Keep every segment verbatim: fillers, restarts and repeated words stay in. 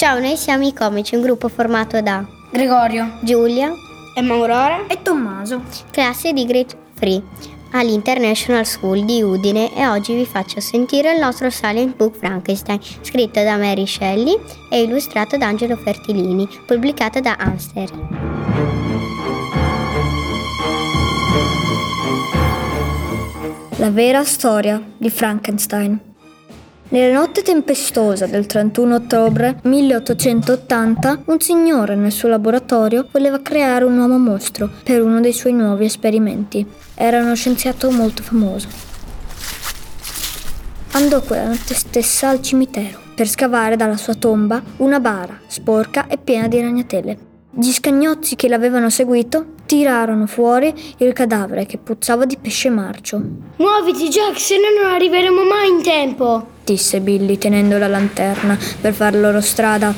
Ciao, noi siamo i Comici, un gruppo formato da Gregorio, Giulia e Maurora e Tommaso, classe di Grade Free all'International School di Udine, e oggi vi faccio sentire il nostro silent book Frankenstein, scritto da Mary Shelley e illustrato da Angelo Fertilini, pubblicato da Amster. La vera storia di Frankenstein. Nella notte tempestosa del trentuno ottobre milleottocentottanta, un signore nel suo laboratorio voleva creare un uomo mostro per uno dei suoi nuovi esperimenti. Era uno scienziato molto famoso. Andò quella notte stessa al cimitero per scavare dalla sua tomba una bara sporca e piena di ragnatele. Gli scagnozzi che l'avevano seguito tirarono fuori il cadavere che puzzava di pesce marcio. Muoviti, Jack, se no non arriveremo mai in tempo, disse Billy tenendo la lanterna per far loro strada.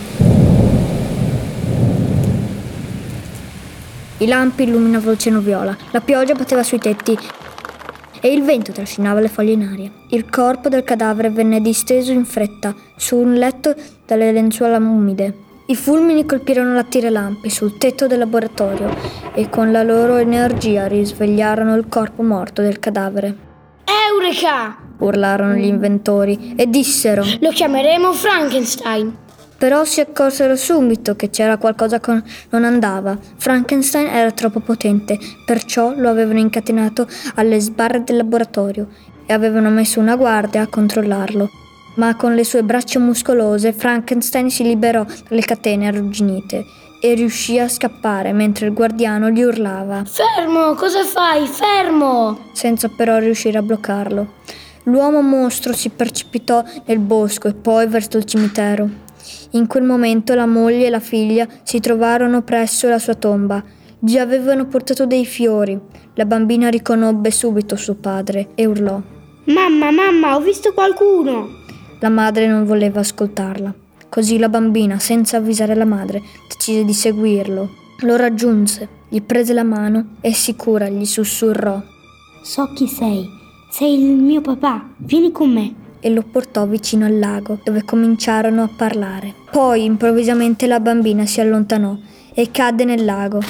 I lampi illuminavano il cielo viola, la pioggia batteva sui tetti e il vento trascinava le foglie in aria. Il corpo del cadavere venne disteso in fretta su un letto dalle lenzuola umide. I fulmini colpirono la tiralampi sul tetto del laboratorio e con la loro energia risvegliarono il corpo morto del cadavere. Eureka! Urlarono gli inventori e dissero: lo chiameremo Frankenstein. Però si accorsero subito che c'era qualcosa che non andava. Frankenstein era troppo potente, perciò lo avevano incatenato alle sbarre del laboratorio e avevano messo una guardia a controllarlo. Ma con le sue braccia muscolose Frankenstein si liberò dalle catene arrugginite e riuscì a scappare mentre il guardiano gli urlava: Fermo, cosa fai? Fermo! Senza però riuscire a bloccarlo. L'uomo mostro si precipitò nel bosco e poi verso il cimitero. In quel momento la moglie e la figlia si trovarono presso la sua tomba. Gli avevano portato dei fiori. La bambina riconobbe subito suo padre e urlò: Mamma, mamma, ho visto qualcuno! La madre non voleva ascoltarla. Così la bambina, senza avvisare la madre, decise di seguirlo. Lo raggiunse, gli prese la mano e sicura gli sussurrò: So chi sei, sei il mio papà, vieni con me. E lo portò vicino al lago, dove cominciarono a parlare. Poi improvvisamente la bambina si allontanò e cadde nel lago.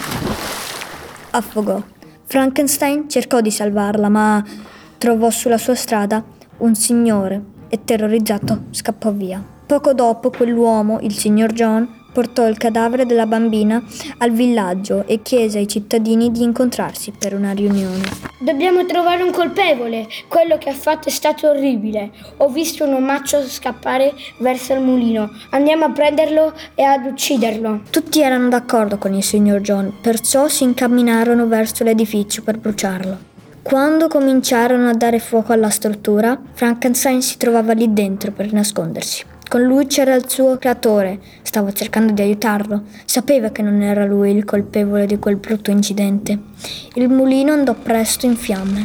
Affogò. Frankenstein cercò di salvarla, ma trovò sulla sua strada un signore e terrorizzato scappò via. Poco dopo quell'uomo, il signor John, portò il cadavere della bambina al villaggio e chiese ai cittadini di incontrarsi per una riunione. Dobbiamo trovare un colpevole, quello che ha fatto è stato orribile. Ho visto un omaccio scappare verso il mulino, andiamo a prenderlo e ad ucciderlo. Tutti erano d'accordo con il signor John, perciò si incamminarono verso l'edificio per bruciarlo. Quando cominciarono a dare fuoco alla struttura, Frankenstein si trovava lì dentro per nascondersi. Con lui c'era il suo creatore, stava cercando di aiutarlo, sapeva che non era lui il colpevole di quel brutto incidente. Il mulino andò presto in fiamme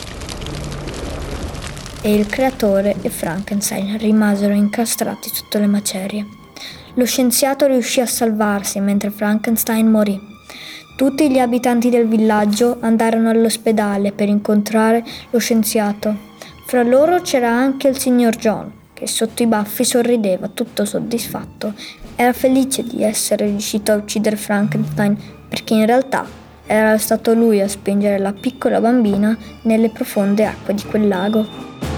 e il creatore e Frankenstein rimasero incastrati sotto le macerie. Lo scienziato riuscì a salvarsi mentre Frankenstein morì. Tutti gli abitanti del villaggio andarono all'ospedale per incontrare lo scienziato. Fra loro c'era anche il signor John, che sotto i baffi sorrideva tutto soddisfatto. Era felice di essere riuscito a uccidere Frankenstein, perché in realtà era stato lui a spingere la piccola bambina nelle profonde acque di quel lago.